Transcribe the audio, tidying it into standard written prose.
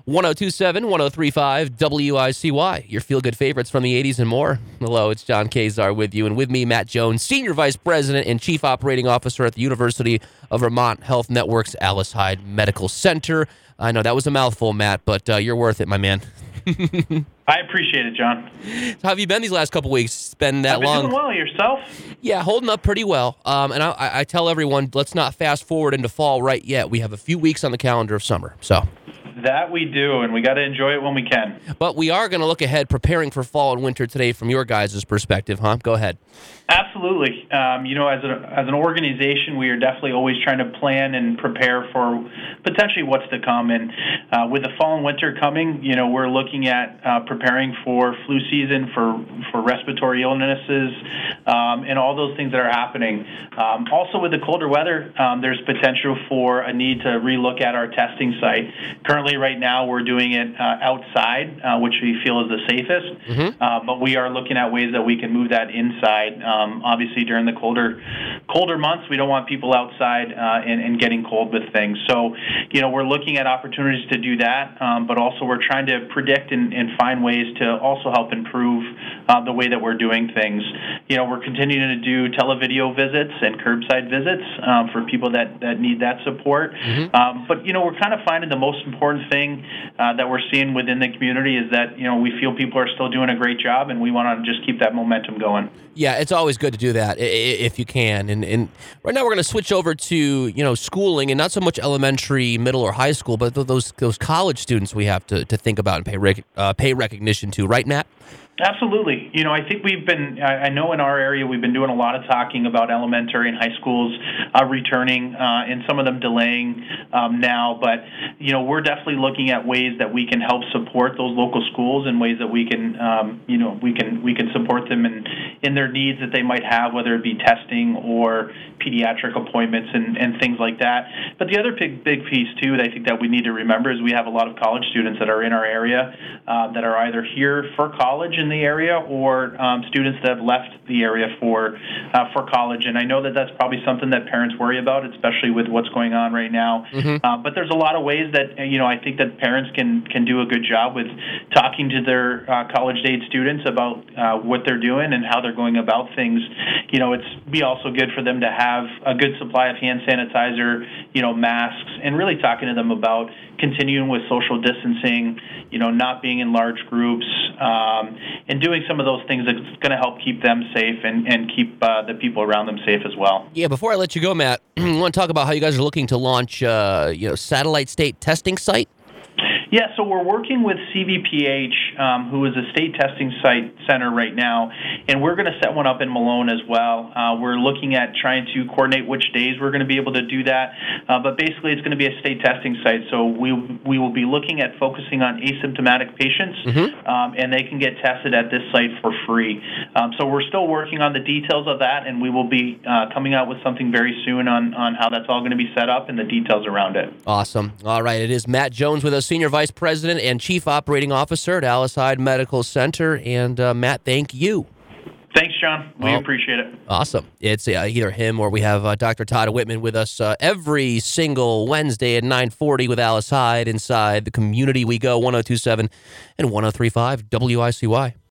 1027, 1035, WICY, your feel-good favorites from the 80s and more. Hello, it's John Kazar with you, and with me, Matt Jones, Senior Vice President and Chief Operating Officer at the University of Vermont Health Network's Alice Hyde Medical Center. I know that was a mouthful, Matt, but you're worth it, my man. I appreciate it, John. How have you been these last couple weeks? It's been that long. I've been doing well. Yourself? Yeah, holding up pretty well. And I tell everyone, let's not fast forward into fall right yet. We have a few weeks on the calendar of summer, so... That we do, and we got to enjoy it when we can. But we are going to look ahead, preparing for fall and winter today from your guys' perspective, huh? Go ahead. Absolutely. As an organization, we are definitely always trying to plan and prepare for potentially what's to come. And with the fall and winter coming, we're looking at preparing for flu season, for respiratory illnesses, and all those things that are happening. Also, with the colder weather, there's potential for a need to relook at our testing site. Currently, right now, we're doing it outside, which we feel is the safest. Mm-hmm. But we are looking at ways that we can move that inside. Obviously, during the colder months, we don't want people outside and getting cold with things. So, we're looking at opportunities to do that, but also we're trying to predict and find ways to also help improve the way that we're doing things. We're continuing to do televideo visits and curbside visits for people that need that support. Mm-hmm. But, we're kind of finding the most important thing that we're seeing within the community is that, we feel people are still doing a great job, and we want to just keep that momentum going. Yeah, it's always good to do that if you can. And right now we're going to switch over to, schooling, and not so much elementary, middle, or high school, but those college students we have to think about and pay recognition to. Right, Matt? Absolutely. I think I know in our area we've been doing a lot of talking about elementary and high schools returning and some of them delaying now. But, we're definitely looking at ways that we can help support those local schools and ways that we can, we can support them in their needs that they might have, whether it be testing or pediatric appointments and things like that. But the other big piece, too, that I think that we need to remember is we have a lot of college students that are in our area that are either here for college in the area or students that have left the area for college. And I know that that's probably something that parents worry about, especially with what's going on right now. Mm-hmm. But there's a lot of ways that, I think that parents can do a good job with talking to their college-age students about what they're doing and how they're going about things. It's be also good for them to have a good supply of hand sanitizer, masks, and really talking to them about continuing with social distancing, not being in large groups, and doing some of those things that's going to help keep them safe and keep the people around them safe as well. Yeah, before I let you go, Matt, I want to talk about how you guys are looking to launch, satellite state testing site. Yeah, so we're working with CVPH, who is a state testing site center right now, and we're going to set one up in Malone as well. We're looking at trying to coordinate which days we're going to be able to do that, but basically it's going to be a state testing site. So we will be looking at focusing on asymptomatic patients, mm-hmm. And they can get tested at this site for free. So we're still working on the details of that, and we will be coming out with something very soon on how that's all going to be set up and the details around it. Awesome. All right, it is Matt Jones with us, Senior Vice President and Chief Operating Officer at Alice Hyde Medical Center. And Matt, thank you. Thanks, John. We appreciate it. Awesome. It's either him or we have Dr. Todd Whitman with us every single Wednesday at 9:40 with Alice Hyde inside the community we go, 1027 and 1035 WICY.